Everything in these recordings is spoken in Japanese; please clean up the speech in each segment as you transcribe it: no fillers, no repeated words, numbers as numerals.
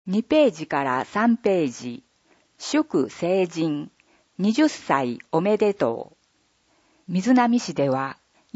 2ページから3ページ、祝成人、20歳おめでとう。瑞浪市では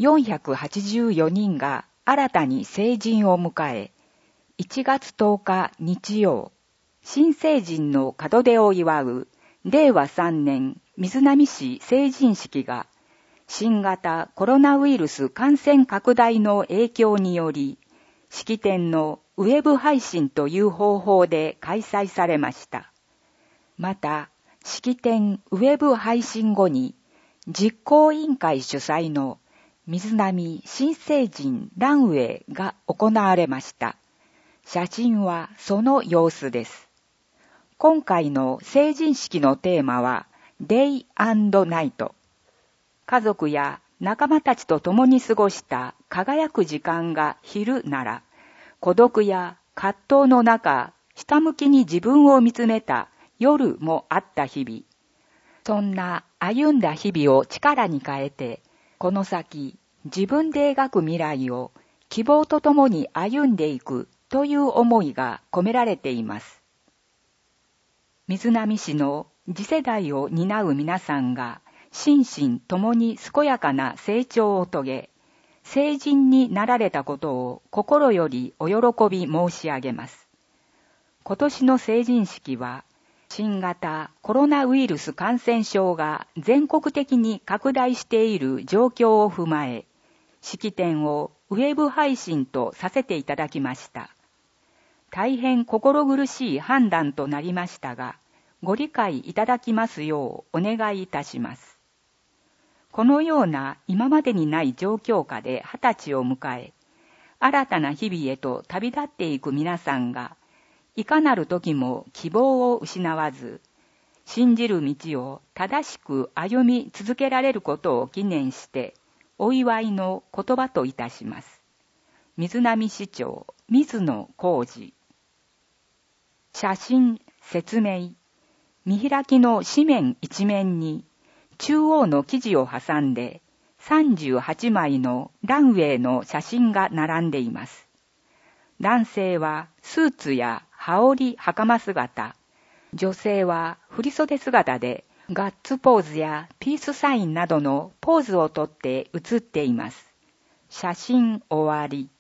484人が新たに成人を迎え、1月10日日曜、新成人の門出を祝う令和3年瑞浪市成人式が新型コロナウイルス感染拡大の影響により、式典のウェブ配信という方法で開催されました。また、式典ウェブ配信後に、実行委員会主催の瑞浪新成人ランウェイが行われました。写真はその様子です。今回の成人式のテーマは、デイ&ナイト。家族や仲間たちと共に過ごした輝く時間が昼なら、孤独や葛藤の中、下向きに自分を見つめた夜もあった日々。そんな歩んだ日々を力に変えて、この先、自分で描く未来を希望とともに歩んでいくという思いが込められています。瑞浪市の次世代を担う皆さんが、心身ともに健やかな成長を遂げ、成人になられたことを心よりお喜び申し上げます。今年の成人式は、新型コロナウイルス感染症が全国的に拡大している状況を踏まえ、式典をウェブ配信とさせていただきました。大変心苦しい判断となりましたが、ご理解いただきますようお願いいたします。このような今までにない状況下で20歳を迎え、新たな日々へと旅立っていく皆さんが、いかなる時も希望を失わず、信じる道を正しく歩み続けられることを記念して、お祝いの言葉といたします。瑞浪市長、水野浩二。写真、説明。見開きの紙面一面に、中央の生地を挟んで、38枚のランウェイの写真が並んでいます。男性はスーツや羽織袴姿、女性は振袖姿でガッツポーズやピースサインなどのポーズをとって写っています。写真終わり。